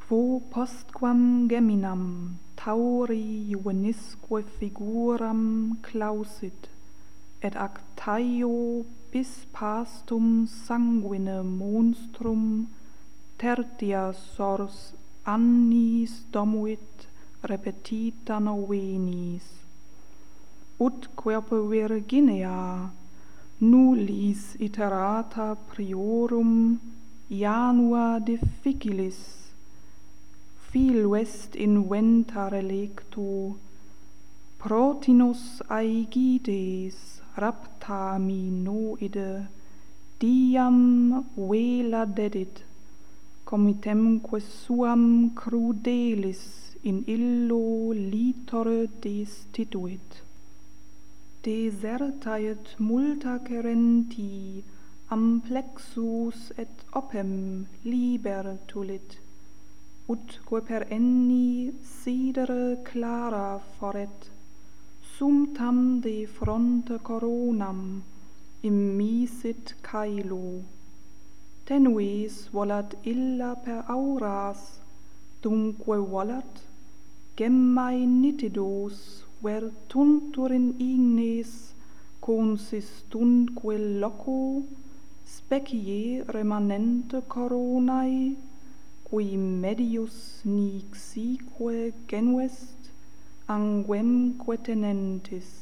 Quo postquam geminam tauri juvenisque figuram clausit, et ac taio bis pastum sanguine monstrum tertia sors annis domuit repetita novenis, ut querpe Virginia nullis iterata priorum janua difficilis filuest inventa relicto, protinus aegides rapta mi noide diam vela dedit, comitemque suam crudelis in illo litore destituit. Desertaet multa querenti amplexus et opem liber tulit, utque per enni sidere clara foret, sum tam de fronte coronam immisit caelo, tenues volat illa per auras, dunque volat gemmae nitidos vertuntur in ignes consistundque loco specie remanente coronae, qui medius nixeque genuest anguemque tenentis.